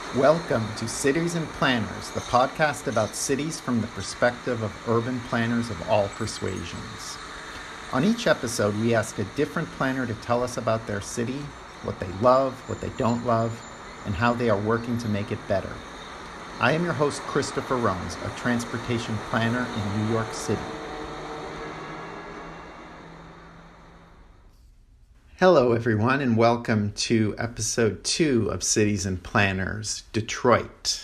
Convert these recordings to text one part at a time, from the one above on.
Welcome to Cities and Planners, the podcast about cities from the perspective of urban planners of all persuasions. On each episode, we ask a different planner to tell us about their city, what they love, what they don't love, and how they are working to make it better. I am your host, Christopher Rones, a transportation planner in New York City. Hello, everyone, and welcome to episode 2 of Cities and Planners, Detroit.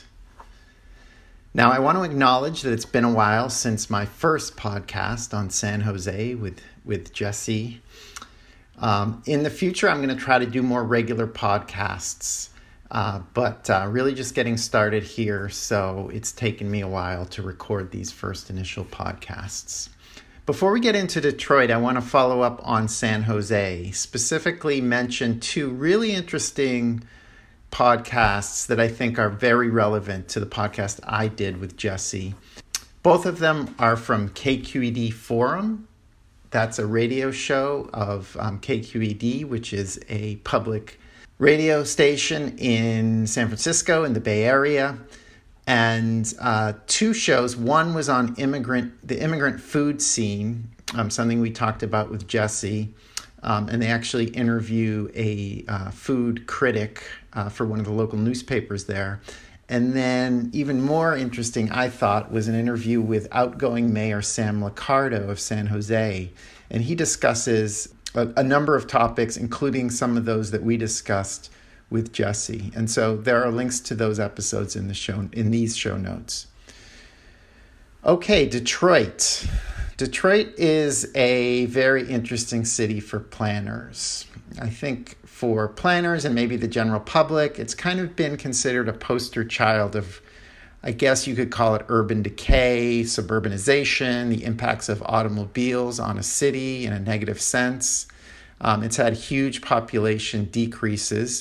Now, I want to acknowledge that it's been a while since my first podcast on San Jose with Jesse. In the future, I'm going to try to do more regular podcasts, but really just getting started here, so it's taken me a while to record these first initial podcasts. Before we get into Detroit, I want to follow up on San Jose, specifically mention 2 really interesting podcasts that I think are very relevant to the podcast I did with Jesse. Both of them are from KQED Forum. That's a radio show of KQED, which is a public radio station in San Francisco in the Bay Area. And 2 shows. One was on the immigrant food scene, something we talked about with Jesse. And they actually interview a food critic for one of the local newspapers there. And then even more interesting, I thought, was an interview with outgoing Mayor Sam Liccardo of San Jose. And he discusses a number of topics, including some of those that we discussed with Jesse. And so there are links to those episodes in these show notes. Okay, Detroit. Detroit is a very interesting city for planners. I think for planners and maybe the general public, it's kind of been considered a poster child of, I guess you could call it urban decay, suburbanization, the impacts of automobiles on a city in a negative sense. It's had huge population decreases.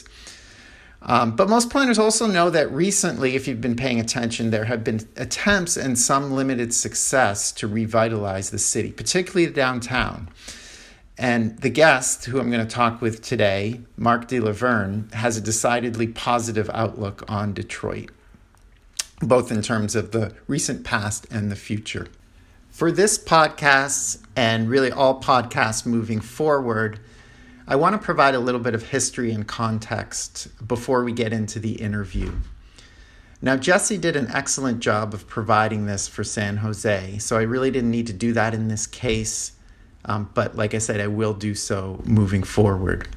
But most planners also know that recently, if you've been paying attention, there have been attempts and some limited success to revitalize the city, particularly downtown. And the guest, who I'm going to talk with today, Mark de Laverne, has a decidedly positive outlook on Detroit, both in terms of the recent past and the future. For this podcast, and really all podcasts moving forward, I want to provide a little bit of history and context before we get into the interview. Now, Jesse did an excellent job of providing this for San Jose, so I really didn't need to do that in this case, but like I said, I will do so moving forward.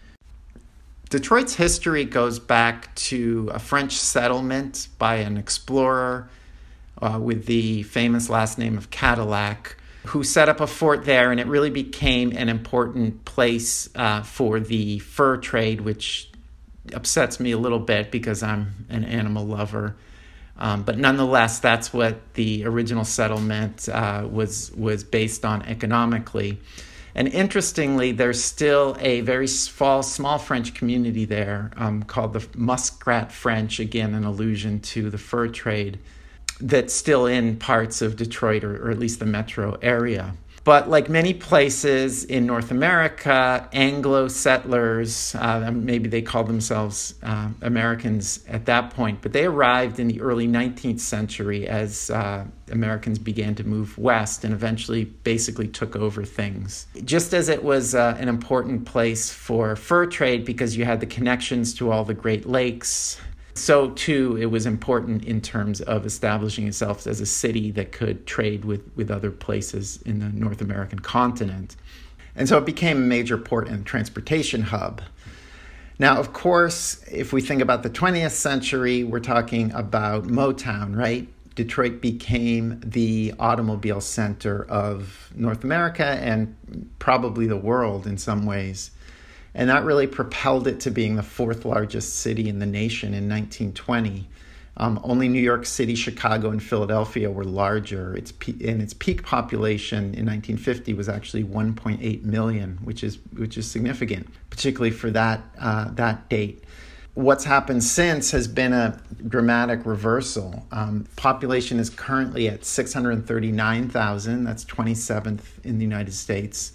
Detroit's history goes back to a French settlement by an explorer with the famous last name of Cadillac, who set up a fort there, and it really became an important place for the fur trade, which upsets me a little bit because I'm an animal lover. But nonetheless, that's what the original settlement was based on economically. And interestingly, there's still a very small French community there called the Muskrat French, again, an allusion to the fur trade, that's still in parts of Detroit or at least the metro area. But like many places in North America, Anglo settlers, maybe they called themselves Americans at that point, but they arrived in the early 19th century as Americans began to move west and eventually basically took over things. Just as it was an important place for fur trade because you had the connections to all the Great Lakes, so, too, it was important in terms of establishing itself as a city that could trade with other places in the North American continent. And so it became a major port and transportation hub. Now, of course, if we think about the 20th century, we're talking about Motown, right? Detroit became the automobile center of North America and probably the world in some ways. And that really propelled it to being the 4th largest city in the nation in 1920. Only New York City, Chicago, and Philadelphia were larger. Its peak population in 1950 was actually 1.8 million, which is significant, particularly for that date. What's happened since has been a dramatic reversal. Population is currently at 639,000. That's 27th in the United States,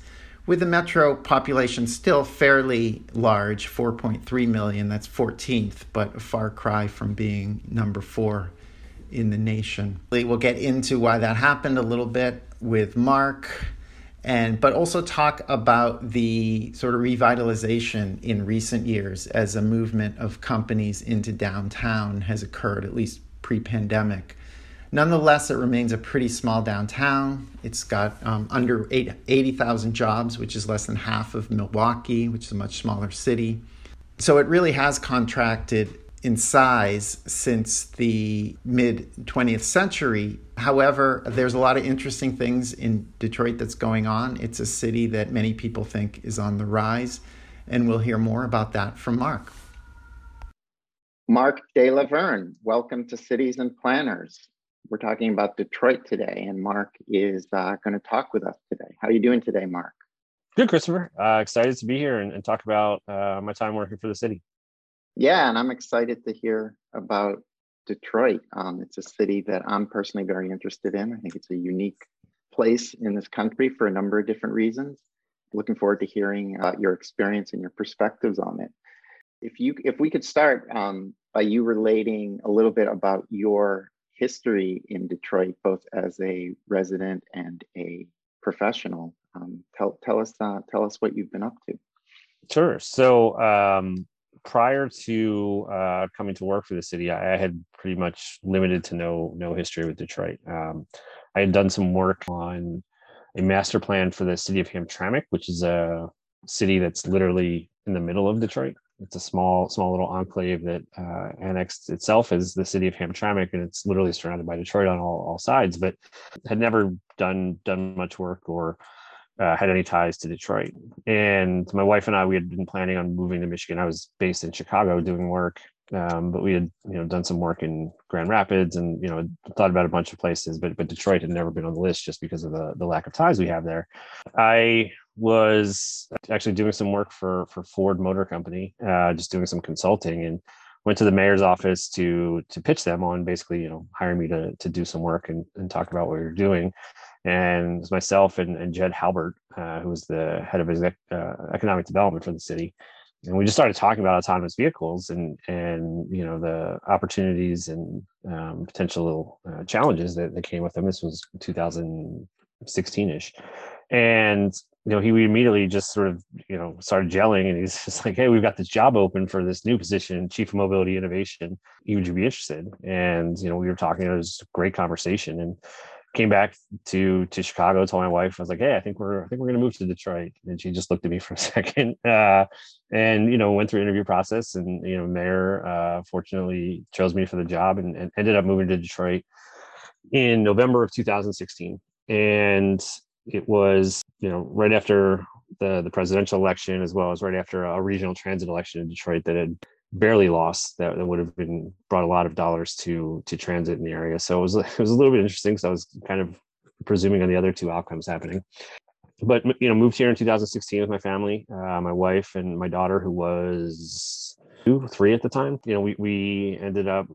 with the metro population still fairly large, 4.3 million. That's 14th, but a far cry from being number 4 in the nation. We'll get into why that happened a little bit with Mark, but also talk about the sort of revitalization in recent years as a movement of companies into downtown has occurred, at least pre-pandemic. Nonetheless, it remains a pretty small downtown. It's got under 80,000 jobs, which is less than half of Milwaukee, which is a much smaller city. So it really has contracted in size since the mid-20th century. However, there's a lot of interesting things in Detroit that's going on. It's a city that many people think is on the rise, and we'll hear more about that from Mark. Mark De La Verne, welcome to Cities and Planners. We're talking about Detroit today, and Mark is going to talk with us today. How are you doing today, Mark? Good, Christopher. Excited to be here and talk about my time working for the city. Yeah, and I'm excited to hear about Detroit. It's a city that I'm personally very interested in. I think it's a unique place in this country for a number of different reasons. Looking forward to hearing your experience and your perspectives on it. If we could start by you relating a little bit about your history in Detroit, both as a resident and a professional. Tell us what you've been up to. Sure. So prior to coming to work for the city, I had pretty much limited to no history with Detroit. I had done some work on a master plan for the city of Hamtramck, which is a city that's literally in the middle of Detroit. It's a small little enclave that annexed itself as the city of Hamtramck, and it's literally surrounded by Detroit on all sides, but had never done much work or had any ties to Detroit. And my wife and I, we had been planning on moving to Michigan. I was based in Chicago doing work, but we had done some work in Grand Rapids and thought about a bunch of places, but Detroit had never been on the list just because of the lack of ties we have there. I was actually doing some work for Ford Motor Company, just doing some consulting, and went to the mayor's office to pitch them on basically hire me to do some work and talk about what we were doing. And it was myself and Jed Halbert, who was the head of economic development for the city. And we just started talking about autonomous vehicles and the opportunities and potential challenges that came with them. This was 2016-ish. And he immediately just sort of started gelling, and he's just like, hey, we've got this job open for this new position, Chief of Mobility Innovation. Would you be interested? And we were talking. It was a great conversation, and came back to Chicago, told my wife, I was like, hey, I think we're going to move to Detroit. And she just looked at me for a second, and went through an interview process, and mayor fortunately chose me for the job, and ended up moving to Detroit in November of 2016. And it was right after the presidential election, as well as right after a regional transit election in Detroit that had barely lost, that would have brought a lot of dollars to transit in the area. So it was a little bit interesting, because I was kind of presuming on the other two outcomes happening. But moved here in 2016 with my family, my wife and my daughter, who was 3 at the time. We ended up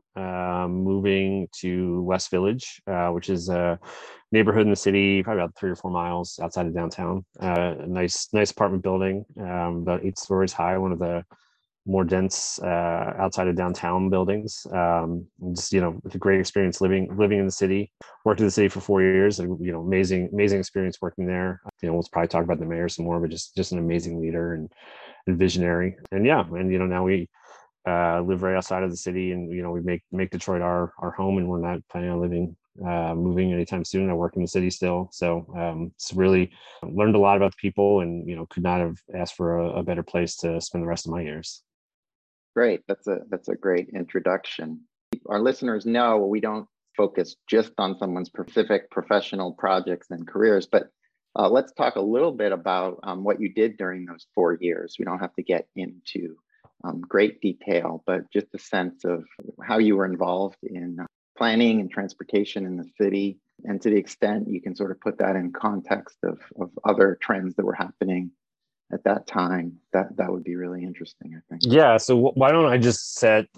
moving to West Village, which is a neighborhood in the city, probably about 3 or 4 miles outside of downtown. A nice apartment building, about 8 stories high, one of the more dense outside of downtown buildings. Just it's a great experience living in the city. Worked in the city for 4 years, and amazing experience working there. We'll probably talk about the mayor some more, but just an amazing leader and visionary. And now we live right outside of the city, and we make Detroit our home, and we're not planning on moving anytime soon. I work in the city still, so it's really learned a lot about the people, and could not have asked for a better place to spend the rest of my years. Great. That's a great introduction. Our listeners know we don't focus just on someone's specific professional projects and careers, but let's talk a little bit about what you did during those 4 years. We don't have to get into great detail, but just a sense of how you were involved in planning and transportation in the city, and to the extent you can sort of put that in context of other trends that were happening at that time, that would be really interesting, I think. Yeah. So why don't I just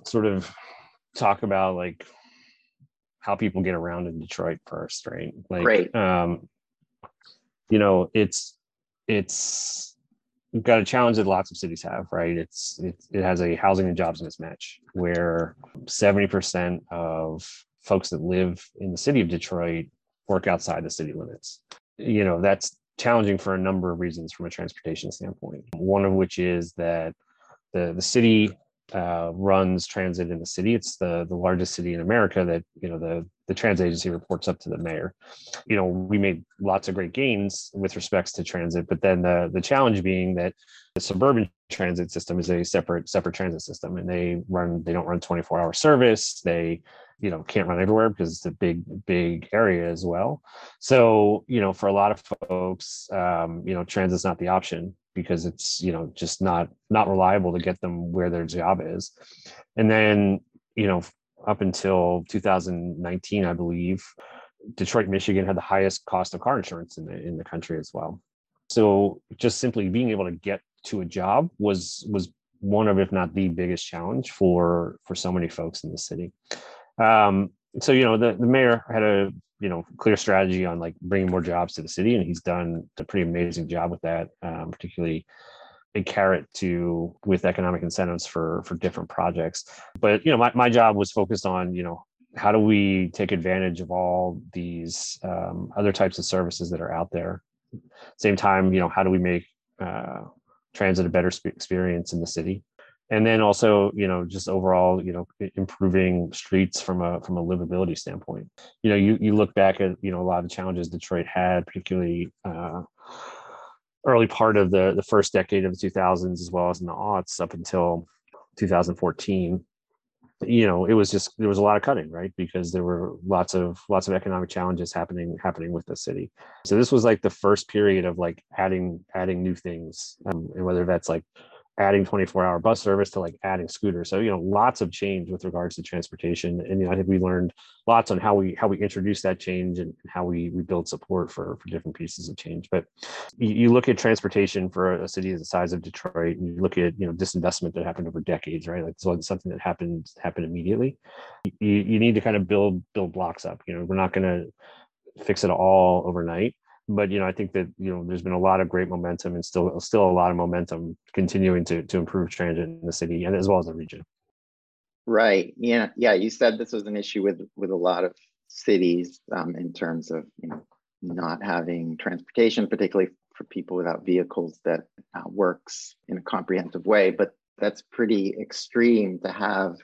talk about like how people get around in Detroit first, right? Like, Great. It's it's got a challenge that lots of cities have, right? It has a housing and jobs mismatch where 70% of folks that live in the city of Detroit work outside the city limits. That's challenging for a number of reasons from a transportation standpoint. One of which is that the city runs transit in the city. It's the largest city in America that, the transit agency reports up to the mayor. We made lots of great gains with respects to transit, but then the challenge being that the suburban transit system is a separate transit system, and they don't run 24-hour service. They can't run everywhere because it's a big area as well. So for a lot of folks, transit's not the option because it's just not reliable to get them where their job is. And then up until 2019, I believe, Detroit, Michigan had the highest cost of car insurance in the country as well. So just simply being able to get to a job was one of, if not the biggest challenge for so many folks in the city. So the mayor had a clear strategy on like bringing more jobs to the city, and he's done a pretty amazing job with that, particularly a carrot with economic incentives for different projects. But my job was focused on how do we take advantage of all these other types of services that are out there. Same time, how do we make transit a better experience in the city? And then also, just overall, improving streets from a livability standpoint. You look back at, a lot of the challenges Detroit had, particularly early part of the first decade of the 2000s, as well as in the aughts up until 2014. There was a lot of cutting, right? Because there were lots of economic challenges happening with the city. So this was like the first period of like adding new things, and whether that's like adding 24-hour bus service to like adding scooters. So, lots of change with regards to transportation. And, I think we learned lots on how we introduce that change and how we build support for different pieces of change. But you look at transportation for a city the size of Detroit, and you look at, disinvestment that happened over decades, right? Like this wasn't something that happened immediately. You need to kind of build blocks up. We're not going to fix it all overnight. But I think that there's been a lot of great momentum, and still a lot of momentum continuing to improve transit in the city and as well as the region. Right. Yeah. You said this was an issue with a lot of cities in terms of not having transportation, particularly for people without vehicles, that works in a comprehensive way. But that's pretty extreme to have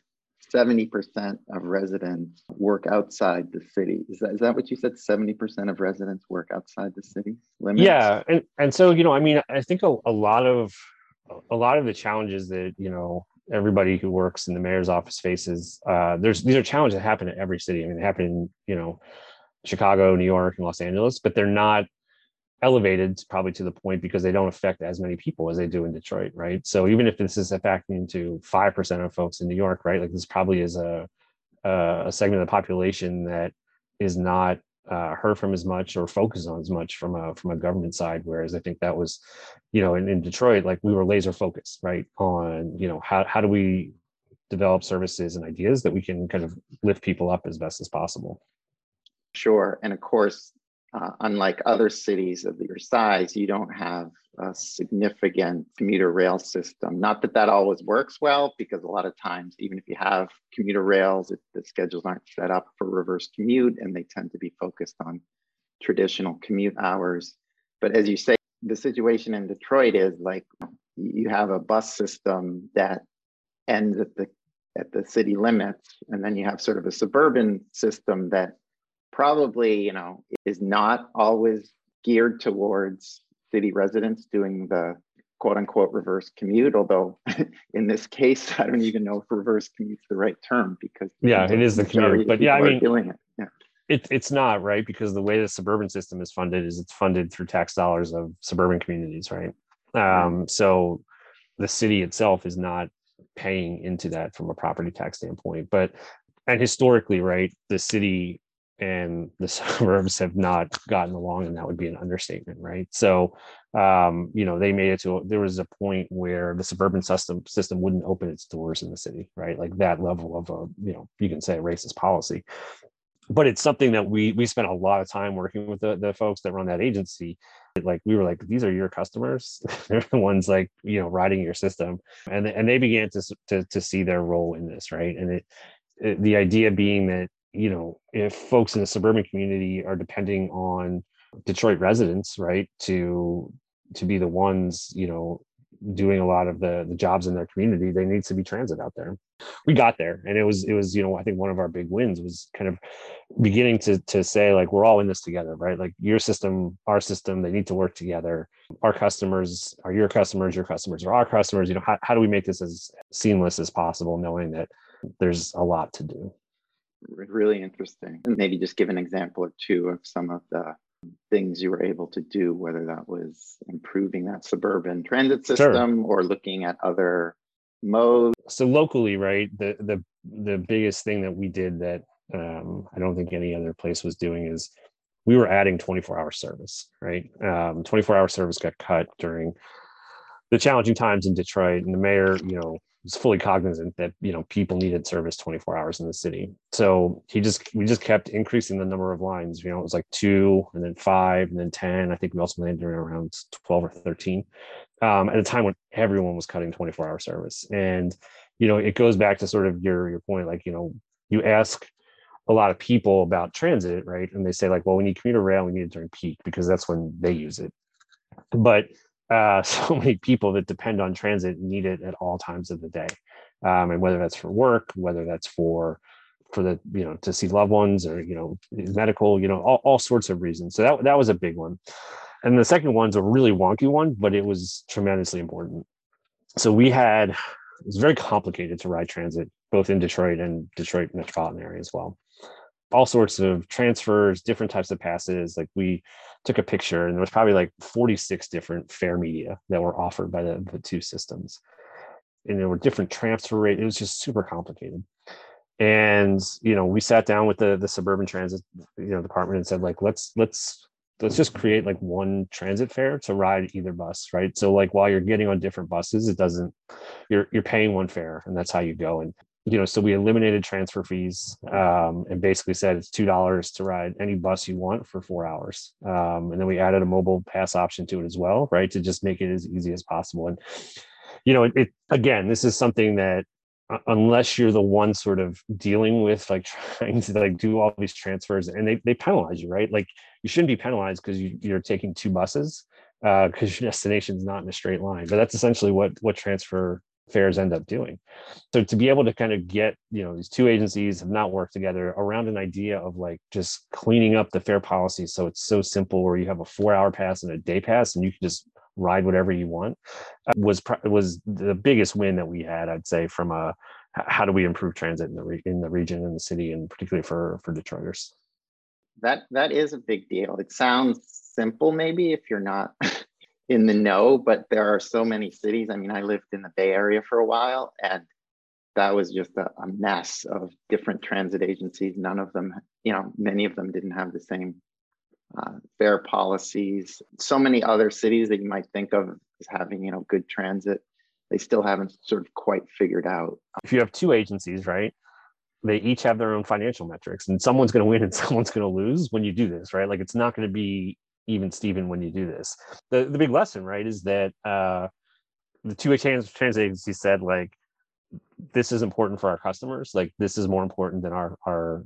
70% of residents work outside the city. Is that what you said? 70% of residents work outside the city limits? Yeah. And so, I think a lot of the challenges that, everybody who works in the mayor's office faces, these are challenges that happen in every city. They happen in, Chicago, New York, and Los Angeles, but they're not elevated probably to the point because they don't affect as many people as they do in Detroit, right? So even if this is affecting to 5% of folks in New York, right, like this probably is a segment of the population that is not heard from as much or focused on as much from a government side. Whereas I think that was, in Detroit, like we were laser focused, right, on how do we develop services and ideas that we can kind of lift people up as best as possible. Sure, and of course, unlike other cities of your size, you don't have a significant commuter rail system. Not that always works well, because a lot of times, even if you have commuter rails, the schedules aren't set up for reverse commute, and they tend to be focused on traditional commute hours. But as you say, the situation in Detroit is like you have a bus system that ends at the city limits, and then you have sort of a suburban system that probably, is not always geared towards city residents doing the quote unquote reverse commute. Although in this case, I don't even know if reverse commute's the right term, because it is the commute, but doing it. Yeah. It's not, right, because the way the suburban system is funded is it's funded through tax dollars of suburban communities, right? So the city itself is not paying into that from a property tax standpoint. And historically, right, the city and the suburbs have not gotten along, and that would be an understatement, right? So, they made it to, there was a point where the suburban system wouldn't open its doors in the city, right? Like that level of you can say racist policy. But it's something that we spent a lot of time working with the folks that run that agency Like we were like, these are your customers. They're the ones like, riding your system. And they began to see their role in this, right? And the idea being that, if folks in the suburban community are depending on Detroit residents, right, to be the ones, doing a lot of the jobs in their community, there needs to be transit out there. We got there, and it was I think one of our big wins was kind of beginning to say, like, we're all in this together, right? Like, your system, our system, they need to work together. Our customers are your customers are our customers. How do we make this as seamless as possible, knowing that there's a lot to do? Really interesting. And maybe just give an example or two of some of the things you were able to do, whether that was improving that suburban transit system or looking at other modes. So locally, right, the biggest thing that we did that I don't think any other place was doing is we were adding 24-hour service, right? 24-hour service got cut during the challenging times in Detroit, and the mayor, was fully cognizant that people needed service 24 hours in the city. So we just kept increasing the number of lines. It was like 2, and then 5, and then 10. I think we also landed around 12 or 13 at a time when everyone was cutting 24-hour service. And it goes back to sort of your point, like, you ask a lot of people about transit, right, and they say, like, well, we need commuter rail, we need it during peak because that's when they use it. But so many people that depend on transit need it at all times of the day, and whether that's for work, whether that's for the to see loved ones, or medical, all sorts of reasons. So that was a big one. And the second one's a really wonky one, but it was tremendously important. So it was very complicated to ride transit both in Detroit and Detroit metropolitan area as well. All sorts of transfers, different types of passes. Like, we took a picture, and there was probably like 46 different fare media that were offered by the two systems. And there were different transfer rates. It was just super complicated. And, we sat down with the suburban transit, department, and said, like, let's just create like one transit fare to ride either bus, right? So, like, while you're getting on different buses, you're paying one fare, and that's how you go. And so we eliminated transfer fees, and basically said it's $2 to ride any bus you want for 4 hours. And then we added a mobile pass option to it as well, right, to just make it as easy as possible. And, again, this is something that, unless you're the one sort of dealing with, like, trying to, like, do all these transfers, and they penalize you, right? Like, you shouldn't be penalized because you're taking 2 buses, because your destination is not in a straight line. But that's essentially what transfer fares end up doing. So to be able to kind of get, these two agencies have not worked together around an idea of, like, just cleaning up the fare policy so it's so simple, where you have a 4-hour pass and a day pass, and you can just ride whatever you want, was the biggest win that we had, I'd say, from how do we improve transit in the region, in the city, and particularly for Detroiters. That is a big deal. It sounds simple, maybe, if you're not in the know, but there are so many cities. I mean, I lived in the Bay Area for a while, and that was just a mess of different transit agencies. None of them, many of them didn't have the same fare policies. So many other cities that you might think of as having, good transit, they still haven't sort of quite figured out. If you have two agencies, right, they each have their own financial metrics, and someone's going to win and someone's going to lose when you do this, right? Like, it's not going to be even Steven when you do this. The big lesson, right, is that the two transit agencies said, like, this is important for our customers. Like, this is more important than our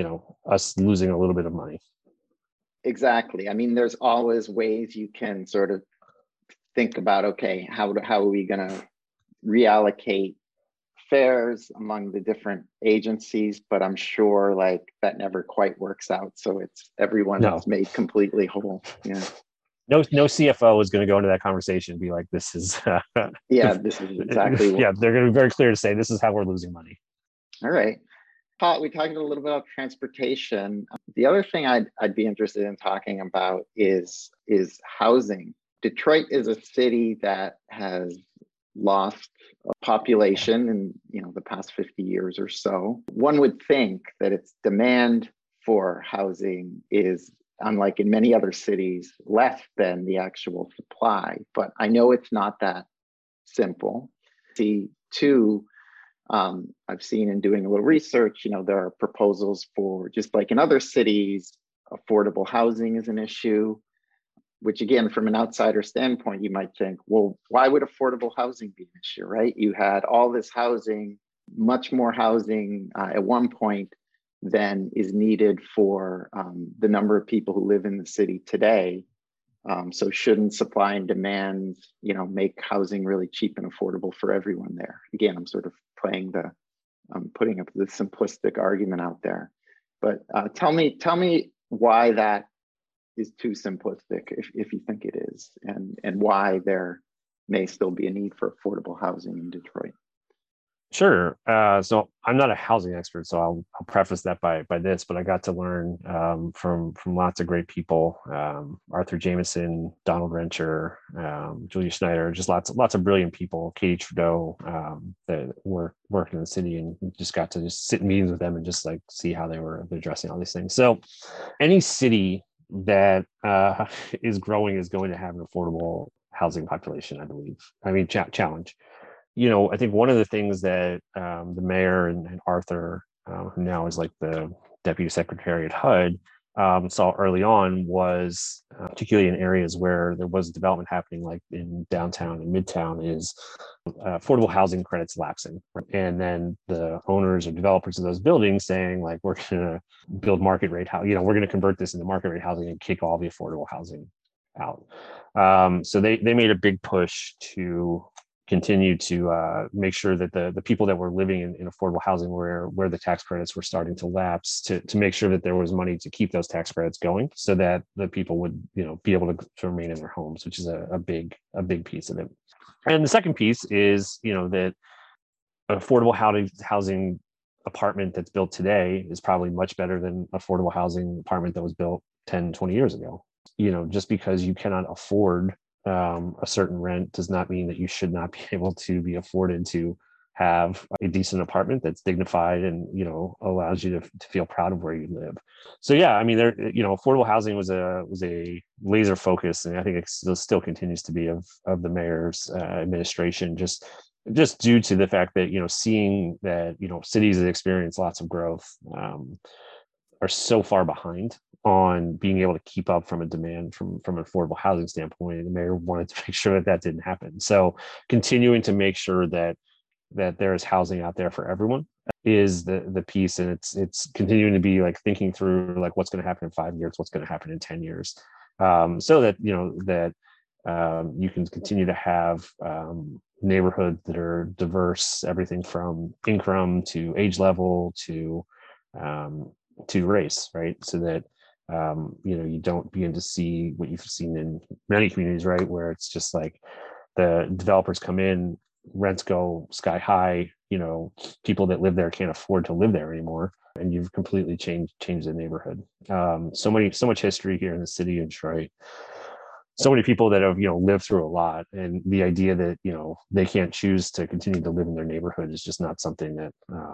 us losing a little bit of money. Exactly. I mean, there's always ways you can sort of think about, okay, how are we going to reallocate fares among the different agencies? But I'm sure, like, that never quite works out. So it's everyone is made completely whole. Yeah. No CFO is going to go into that conversation and be like, this is this is exactly they're going to be very clear to say, this is how we're losing money. All right. We talked a little bit about transportation. The other thing I'd be interested in talking about is housing. Detroit is a city that has lost a population in the past 50 years or so. One would think that its demand for housing is, unlike in many other cities, less than the actual supply. But I know it's not that simple. Two, I've seen in doing a little research, there are proposals for, just like in other cities, affordable housing is an issue. which again, from an outsider standpoint, you might think, well, why would affordable housing be an issue, right? You had all this housing, much more housing at one point than is needed for the number of people who live in the city today. So shouldn't supply and demand, make housing really cheap and affordable for everyone there? Again, I'm sort of putting up the simplistic argument out there. But tell me why that is too simplistic, if you think it is, and why there may still be a need for affordable housing in Detroit. Sure. So I'm not a housing expert, so I'll preface that by this, but I got to learn from lots of great people, Arthur Jameson, Donald Rencher, Julia Schneider, just lots of brilliant people, Katie Trudeau, that worked in the city, and just got to just sit in meetings with them and just like see how they were addressing all these things. So any city that is growing is going to have an affordable housing population, I believe. I mean, challenge. I think one of the things that the mayor and Arthur, who now is like the deputy secretary at HUD, saw early on was, particularly in areas where there was development happening, like in downtown and midtown, is affordable housing credits lapsing. And then the owners or developers of those buildings saying, like, we're going to build market rate housing, we're going to convert this into market rate housing and kick all the affordable housing out. So they made a big push to continue to make sure that the people that were living in affordable housing where the tax credits were starting to lapse, to make sure that there was money to keep those tax credits going, so that the people would be able to remain in their homes, which is a big piece of it. And the second piece is that affordable housing apartment that's built today is probably much better than affordable housing apartment that was built 10, 20 years ago. Just because you cannot afford a certain rent does not mean that you should not be able to be afforded to have a decent apartment that's dignified and allows you to feel proud of where you live. So yeah, I mean, there affordable housing was a laser focus, and I think it still continues to be of the mayor's administration, just due to the fact that seeing that cities that experience lots of growth are so far behind on being able to keep up from a demand from an affordable housing standpoint. And the mayor wanted to make sure that didn't happen. So continuing to make sure that there is housing out there for everyone is the piece. And it's continuing to be like thinking through like what's going to happen in 5 years, what's going to happen in 10 years. So that, you can continue to have neighborhoods that are diverse, everything from income to age level to race, right? So that you don't begin to see what you've seen in many communities, right, where it's just like the developers come in, rents go sky high, people that live there can't afford to live there anymore, and you've completely changed the neighborhood. So much history here in the city of Detroit. So many people that have lived through a lot, and the idea that they can't choose to continue to live in their neighborhood is just not something that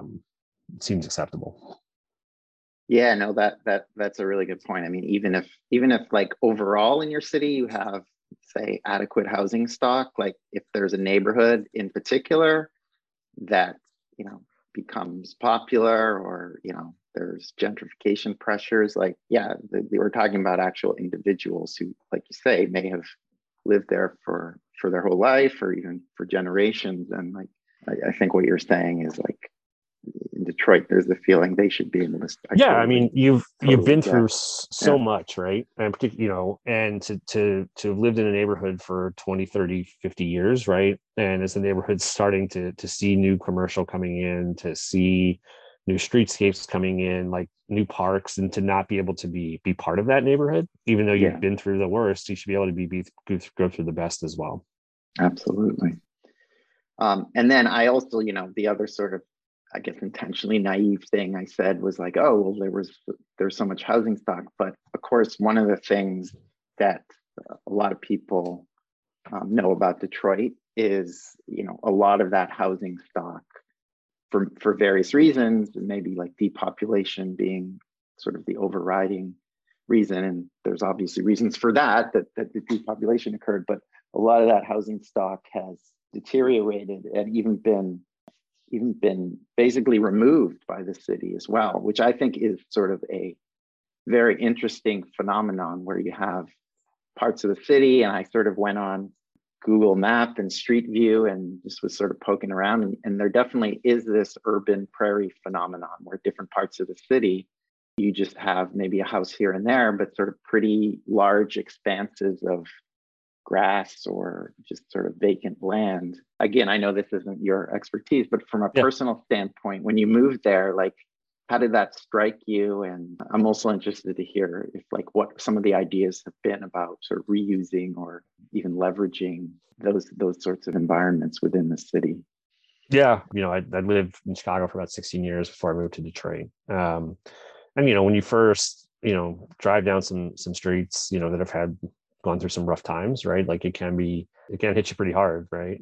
seems acceptable. Yeah, no, that's a really good point. I mean, even if like overall in your city you have, say, adequate housing stock, like if there's a neighborhood in particular that becomes popular, or there's gentrification pressures, like we're talking about actual individuals who, like you say, may have lived there for their whole life or even for generations. And like I think what you're saying is like, in Detroit, there's the feeling they should be in the list. I mean, you've been through so much, right? And particularly, and to have lived in a neighborhood for 20, 30, 50 years, right? And as the neighborhood's starting to see new commercial coming in, to see new streetscapes coming in, like new parks, and to not be able to be part of that neighborhood, even though you've been through the worst, you should be able to go through the best as well. Absolutely. And then I also, the other sort of, I guess, intentionally naive thing I said was like, oh, well, there's so much housing stock. But of course, one of the things that a lot of people know about Detroit is, a lot of that housing stock for various reasons, maybe like depopulation being sort of the overriding reason. And there's obviously reasons for that the depopulation occurred, but a lot of that housing stock has deteriorated and even been basically removed by the city as well, which I think is sort of a very interesting phenomenon, where you have parts of the city, and I sort of went on Google Map and Street View and just was sort of poking around. And there definitely is this urban prairie phenomenon where different parts of the city, you just have maybe a house here and there, but sort of pretty large expanses of grass or just sort of vacant land. Again, I know this isn't your expertise, but from a personal standpoint, when you moved there, like, how did that strike you? And I'm also interested to hear if, like, what some of the ideas have been about sort of reusing or even leveraging those sorts of environments within the city. Yeah, I lived in Chicago for about 16 years before I moved to Detroit. And when you first drive down some streets that have gone through some rough times, right? Like it can hit you pretty hard, right?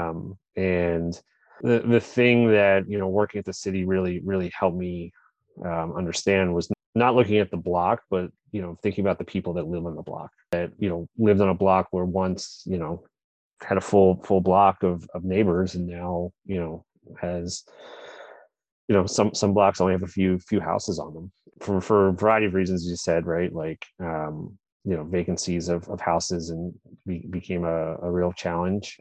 And the thing that working at the city really helped me understand was not looking at the block, but thinking about the people that live on the block, that lived on a block where once had a full block of neighbors, and now has some blocks only have a few houses on them for a variety of reasons, you said, right? Like vacancies of houses and became a real challenge.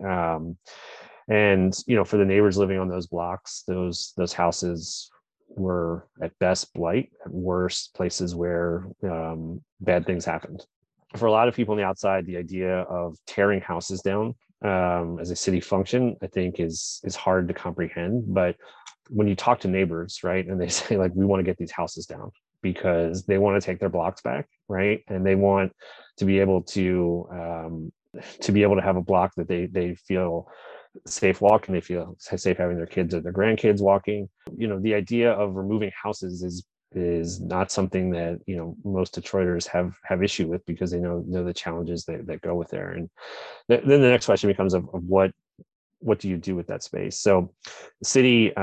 And for the neighbors living on those blocks, those houses were at best blight, at worst places where bad things happened. For a lot of people on the outside, the idea of tearing houses down as a city function, I think is hard to comprehend. But when you talk to neighbors, right, and they say, like, we want to get these houses down because they want to take their blocks back, right, and they want to be able to have a block that they feel safe walking, they feel safe having their kids or their grandkids walking. The idea of removing houses is not something that most Detroiters have issue with, because they know the challenges that go with there. And then the next question becomes of what do you do with that space? So the city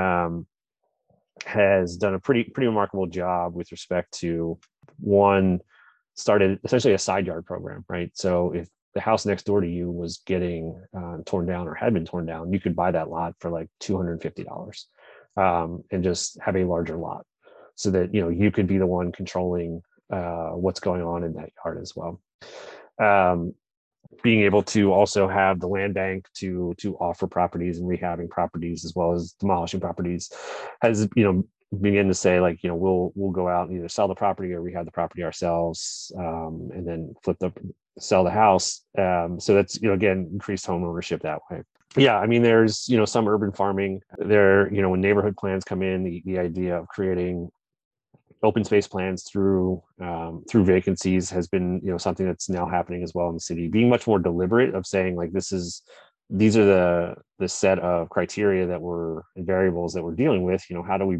has done a pretty remarkable job with respect to, one, started essentially a side yard program, right? So if the house next door to you was getting torn down or had been torn down, you could buy that lot for like $250 and just have a larger lot, so that you could be the one controlling what's going on in that yard as well. Being able to also have the land bank to offer properties and rehabbing properties as well as demolishing properties has begin to say, like, we'll go out and either sell the property or rehab the property ourselves, and then sell the house. So that's again, increased home ownership that way. Yeah, I mean, there's some urban farming there. When neighborhood plans come in, the idea of creating open space plans through vacancies has been something that's now happening as well in the city, being much more deliberate of saying, like, these are the set of criteria and variables that we're dealing with. How do we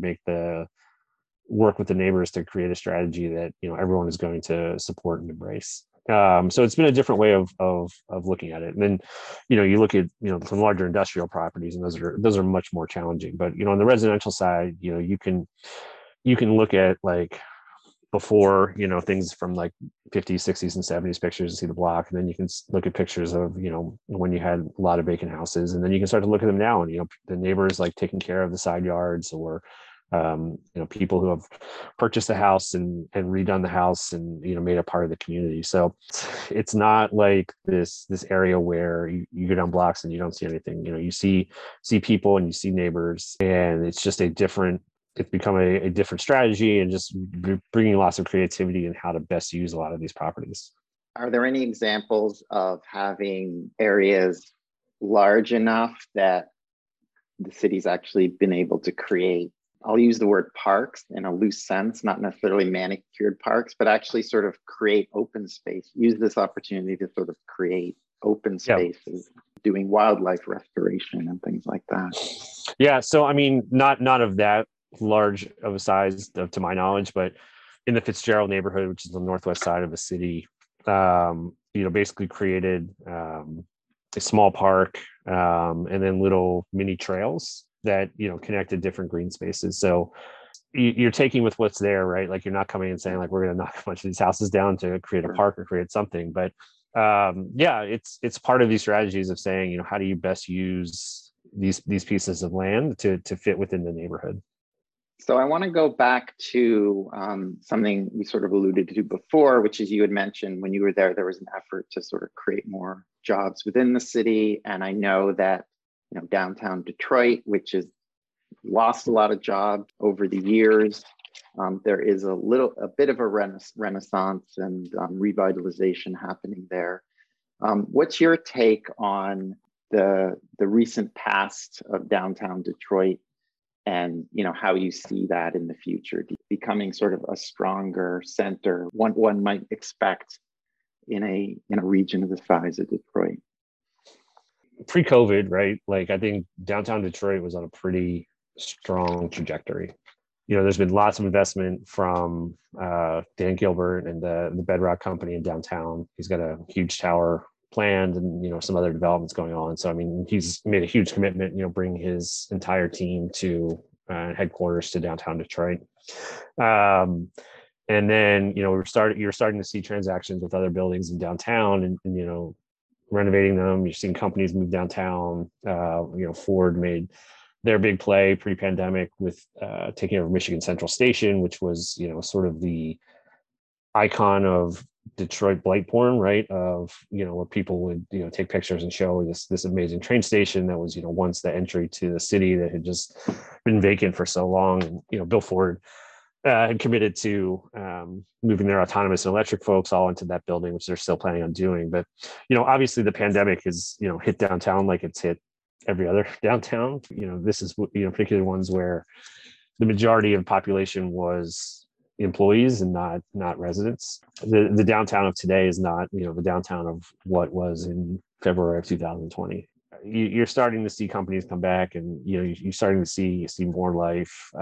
work with the neighbors to create a strategy that everyone is going to support and embrace? So it's been a different way of looking at it. And then you look at some larger industrial properties, and those are much more challenging. But on the residential side, you can look at, like, before things from like 50s, 60s, and 70s pictures to see the block, and then you can look at pictures of when you had a lot of vacant houses, and then you can start to look at them now, and the neighbors, like, taking care of the side yards, or people who have purchased a house and redone the house and made it part of the community. So it's not like this area where you go down blocks and you don't see anything. You see people and you see neighbors, and it's just it's become a different strategy, and just bringing lots of creativity in how to best use a lot of these properties. Are there any examples of having areas large enough that the city's actually been able to create, I'll use the word parks in a loose sense, not necessarily manicured parks, but actually sort of create open space, use this opportunity to sort of create open spaces, doing wildlife restoration and things like that? Yeah. So, I mean, not of that large of a size to my knowledge, but in the Fitzgerald neighborhood, which is the northwest side of the city, basically created a small park, and then little mini trails that connected different green spaces. So you're taking with what's there, right? Like, you're not coming and saying, like, we're going to knock a bunch of these houses down to create a park or create something, but it's part of these strategies of saying, how do you best use these pieces of land to fit within the neighborhood? So I want to go back to something we sort of alluded to before, which is you had mentioned when you were there was an effort to sort of create more jobs within the city. And I know that, downtown Detroit, which has lost a lot of jobs over the years, there is a bit of a renaissance and revitalization happening there. What's your take on the recent past of downtown Detroit, and how you see that in the future becoming sort of a stronger center, one might expect in a region of the size of Detroit? Pre-COVID, right? Like I think downtown Detroit was on a pretty strong trajectory. There's been lots of investment from Dan Gilbert and the Bedrock Company in downtown. He's got a huge tower planned and some other developments going on. So I mean, he's made a huge commitment, bringing his entire team to headquarters to downtown Detroit. And then you're starting to see transactions with other buildings in downtown and renovating them. You're seeing companies move downtown. Ford made their big play pre-pandemic with taking over Michigan Central Station, which was sort of the icon of Detroit blight porn, right? Of where people would take pictures and show this amazing train station that was once the entry to the city that had just been vacant for so long. And Bill Ford had committed to moving their autonomous and electric folks all into that building, which they're still planning on doing. But obviously the pandemic has hit downtown like it's hit every other downtown. This is particular ones where the majority of population was employees and not residents. The downtown of today is not the downtown of what was in February of 2020. You're starting to see companies come back, and you're starting to see more life.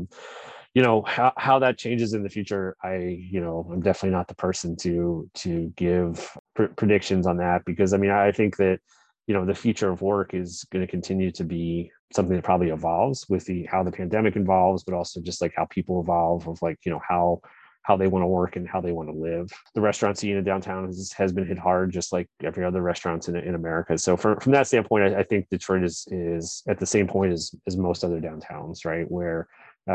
How that changes in the future, I'm definitely not the person to give predictions on that, because I think that the future of work is going to continue to be something that probably evolves with how the pandemic evolves, but also just like how people evolve of how they want to work and how they want to live. The restaurant scene in downtown has been hit hard, just like every other restaurant in America. So from that standpoint, I think Detroit is at the same point as most other downtowns, right? Where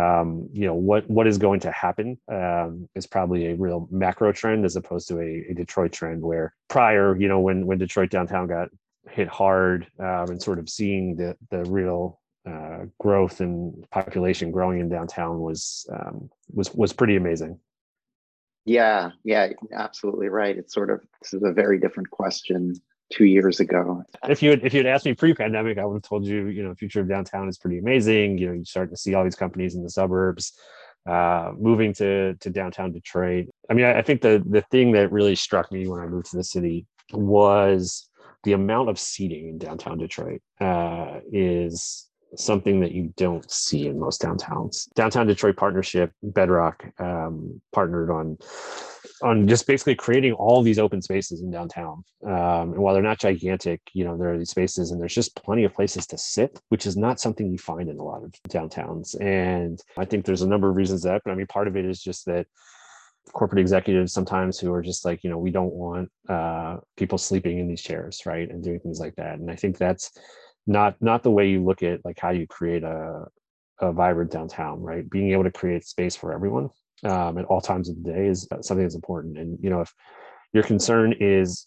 what is going to happen is probably a real macro trend as opposed to a Detroit trend, where prior, when Detroit downtown got hit hard, and sort of seeing the real growth and population growing in downtown was pretty amazing. Yeah, absolutely right. This is a very different question 2 years ago. If you had asked me pre-pandemic, I would have told you, future of downtown is pretty amazing. You start to see all these companies in the suburbs moving to downtown Detroit. I mean, I think the thing that really struck me when I moved to the city was the amount of seating in downtown Detroit is something that you don't see in most downtowns. Downtown Detroit Partnership, Bedrock, partnered on just basically creating all these open spaces in downtown. And while they're not gigantic, there are these spaces and there's just plenty of places to sit, which is not something you find in a lot of downtowns. And I think there's a number of reasons that, but part of it is just that corporate executives sometimes who are just like, we don't want people sleeping in these chairs, right? And doing things like that. And I think that's not the way you look at how you create a vibrant downtown, right? Being able to create space for everyone at all times of the day is something that's important. And, if your concern is,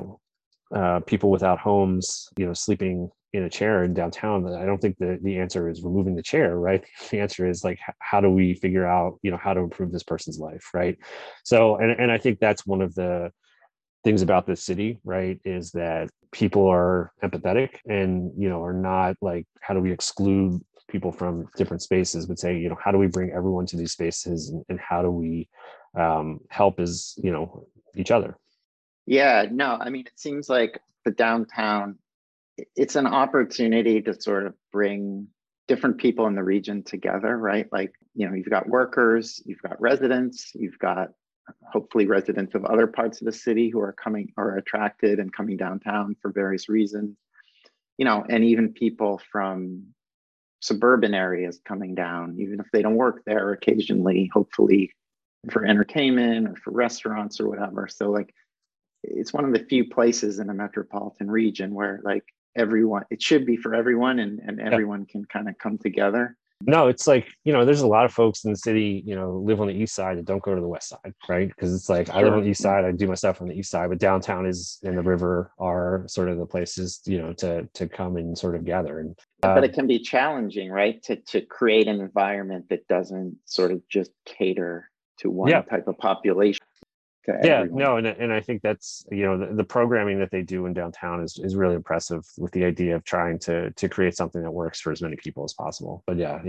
people without homes, sleeping in a chair in downtown, I don't think the answer is removing the chair, right? The answer is how do we figure out, how to improve this person's life, right? So, and I think that's one of the things about this city, right, is that people are empathetic and, are not how do we exclude people from different spaces, but say, how do we bring everyone to these spaces and how do we help as, each other? Yeah, no, it seems like the downtown, it's an opportunity to sort of bring different people in the region together, right? You've got workers, you've got residents, you've got hopefully residents of other parts of the city who are attracted and coming downtown for various reasons, and even people from suburban areas coming down, even if they don't work there occasionally, hopefully for entertainment or for restaurants or whatever. So it's one of the few places in a metropolitan region where everyone, it should be for everyone and everyone can kind of come together. No, it's like, there's a lot of folks in the city, live on the east side that don't go to the west side, right? Because it's like I live on Sure. the east side, I do my stuff on the east side, but downtown is and the river are sort of the places, to come and sort of gather. And But it can be challenging, right? To create an environment that doesn't sort of just cater to one yeah, type of population, to yeah, everyone. no, and I think that's the programming that they do in downtown is really impressive with the idea of trying to create something that works for as many people as possible. But yeah,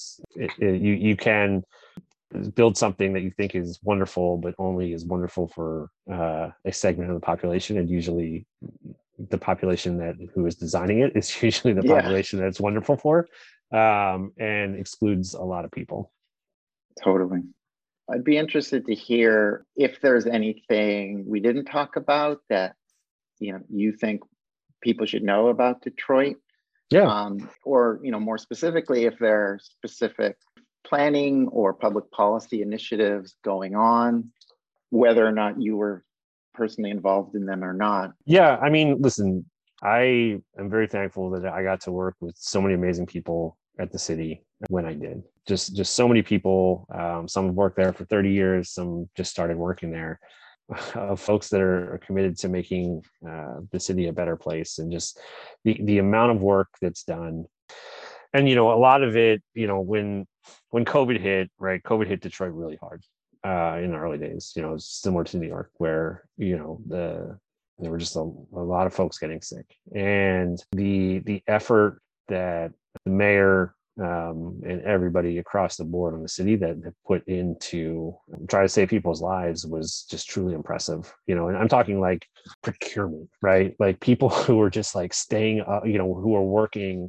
you can build something that you think is wonderful, but only is wonderful for a segment of the population, and usually the population that who is designing it is usually the Yeah, population that it's wonderful for, and excludes a lot of people. totally. I'd be interested to hear if there's anything we didn't talk about that you think people should know about Detroit, Yeah. or more specifically, if there are specific planning or public policy initiatives going on, whether or not you were personally involved in them or not. Yeah, I mean, listen, I am very thankful that I got to work with so many amazing people at the city when I did. Just so many people. Some have worked there for 30 years. Some just started working there. Folks that are committed to making the city a better place, and just the amount of work that's done. And a lot of it, when COVID hit, right? COVID hit Detroit really hard in the early days. Similar to New York, where there were just a lot of folks getting sick, and the effort that the mayor and everybody across the board in the city that put into try to save people's lives was just truly impressive. And I'm talking like procurement, right? Like people who were just like staying up, who are working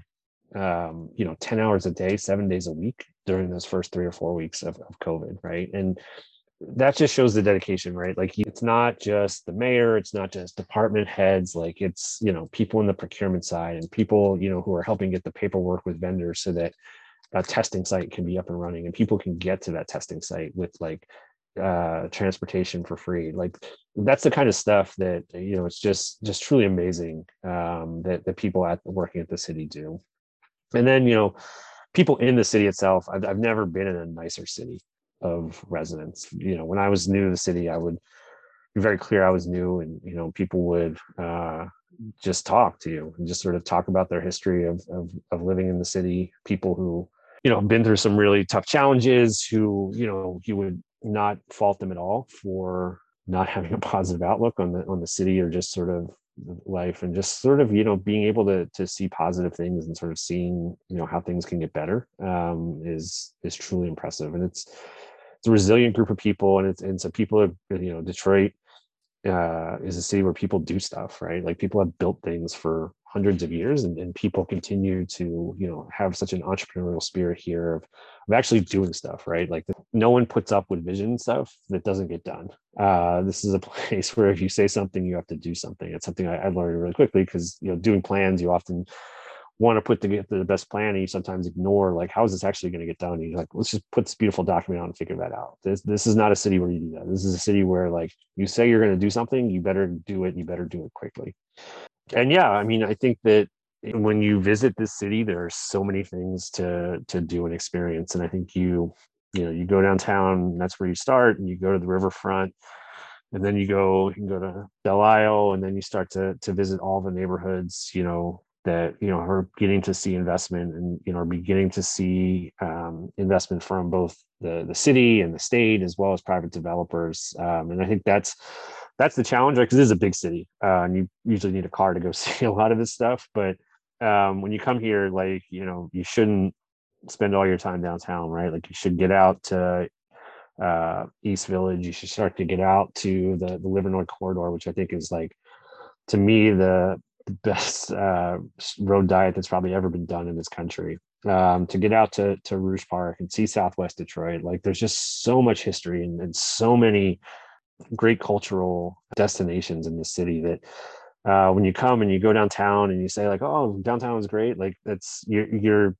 10 hours a day, 7 days a week during those first 3 or 4 weeks of COVID, right? And that just shows the dedication, right? Like it's not just the mayor, it's not just department heads, like it's people in the procurement side and people who are helping get the paperwork with vendors so that a testing site can be up and running and people can get to that testing site with like transportation for free. Like that's the kind of stuff that it's just truly amazing that people working at the city do. And then people in the city itself, I've never been in a nicer city of residents. When I was new to the city, I would be very clear I was new, and people would just talk to you and just sort of talk about their history of living in the city. People who have been through some really tough challenges, who you would not fault them at all for not having a positive outlook on the city or just sort of life, and just sort of being able to see positive things and sort of seeing how things can get better is truly impressive. And it's a resilient group of people, and so people are, Detroit is a city where people do stuff, right? Like people have built things for hundreds of years, and people continue to have such an entrepreneurial spirit here of actually doing stuff, right? Like no one puts up with vision stuff that doesn't get done. This is a place where if you say something, you have to do something. It's something I learned really quickly, because doing plans, you often want to put together the best plan, and you sometimes ignore like, how is this actually going to get done? And you're like, let's just put this beautiful document out and figure that out. This is not a city where you do that. This is a city where like you say you're going to do something, you better do it. You better do it quickly. And yeah, I mean, I think that when you visit this city, there are so many things to do and experience. And I think you go downtown, that's where you start, and you go to the riverfront, and then you can go to Belle Isle, and then you start to visit all the neighborhoods, that are beginning to see investment, and are beginning to see investment from both the city and the state, as well as private developers. And I think that's the challenge, right? Because it is a big city, and you usually need a car to go see a lot of this stuff. But when you come here, like you shouldn't spend all your time downtown, right? Like you should get out to East Village. You should start to get out to the Livernois corridor, which I think is like, to me, the best road diet that's probably ever been done in this country. To get out to Rouge Park and see Southwest Detroit, like there's just so much history and so many great cultural destinations in the city that when you come and you go downtown and you say like, oh, downtown is great, like that's you're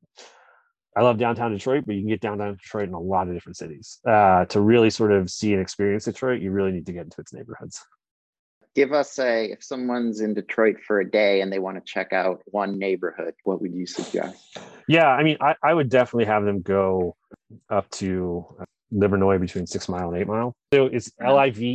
I love downtown Detroit, but you can get downtown Detroit in a lot of different cities. To really sort of see and experience Detroit, you really need to get into its neighborhoods. Give us if someone's in Detroit for a day and they want to check out one neighborhood, what would you suggest? Yeah, I mean, I would definitely have them go up to Livernois between 6 Mile and 8 Mile. So it's Yeah.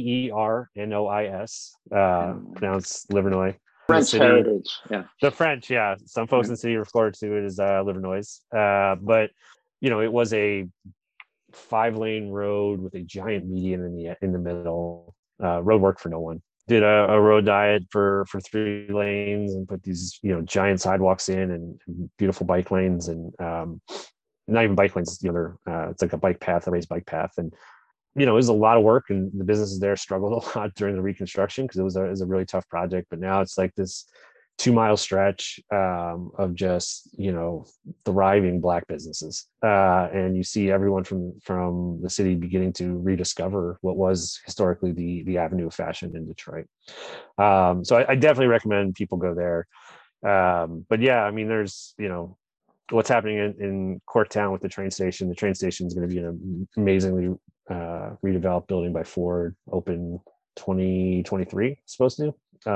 Livernois, And pronounced Livernois. The French city, heritage. Yeah. the French, yeah. Some folks Yeah. in the city refer to it as Livernois. But it was a 5-lane road with a giant median in the middle. Road work for no one. Did a road diet for 3 lanes and put these giant sidewalks in and beautiful bike lanes and not even bike lanes. It's the other. It's like a bike path, a raised bike path, and it was a lot of work. And the businesses there struggled a lot during the reconstruction because it was a really tough project. But now it's like this 2 mile stretch of just thriving Black businesses, and you see everyone from the city beginning to rediscover what was historically the avenue of fashion in Detroit. So I definitely recommend people go there. But yeah, I mean, there's what's happening in Corktown with the train station. The train station is going to be an amazingly redeveloped building by Ford, open 2023, supposed to.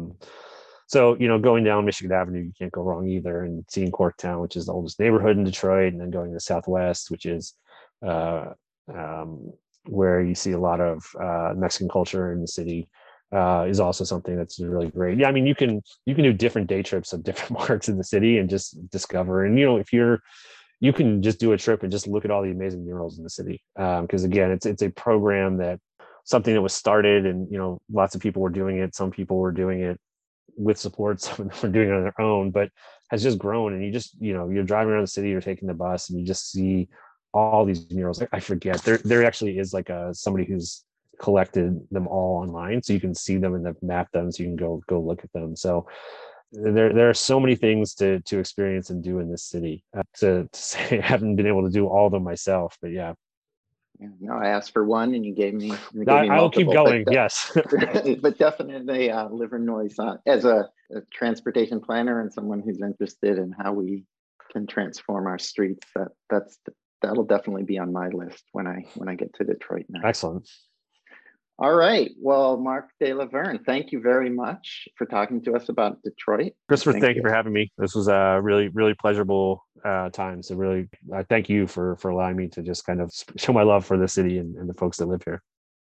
So, going down Michigan Avenue, you can't go wrong either. And seeing Corktown, which is the oldest neighborhood in Detroit, and then going to the Southwest, which is uh, where you see a lot of Mexican culture in the city, is also something that's really great. Yeah, I mean, you can do different day trips of different parts of the city and just discover. And if you can just do a trip and just look at all the amazing murals in the city. Because again, it's a program something that was started, and lots of people were doing it. Some people were doing it with support, some of them were doing it on their own, but has just grown. And you just you're driving around the city, you're taking the bus, and you just see all these murals. I forget there actually is like somebody who's collected them all online, so you can see them and map them, so you can go look at them. So there are so many things to experience and do in this city. To say I haven't been able to do all of them myself, but yeah. Yeah. No, I asked for one, and you gave me I will keep multiple. going. Yes. But definitely Livernois as a transportation planner and someone who's interested in how we can transform our streets. That'll definitely be on my list when I get to Detroit next. Excellent. All right. Well, Mark De Laverne, thank you very much for talking to us about Detroit. Christopher, thank you for having me. This was a really, really pleasurable time. So really, I thank you for allowing me to just kind of show my love for the city and the folks that live here.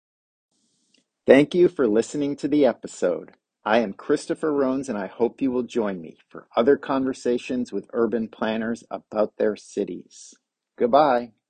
Thank you for listening to the episode. I am Christopher Rones, and I hope you will join me for other conversations with urban planners about their cities. Goodbye.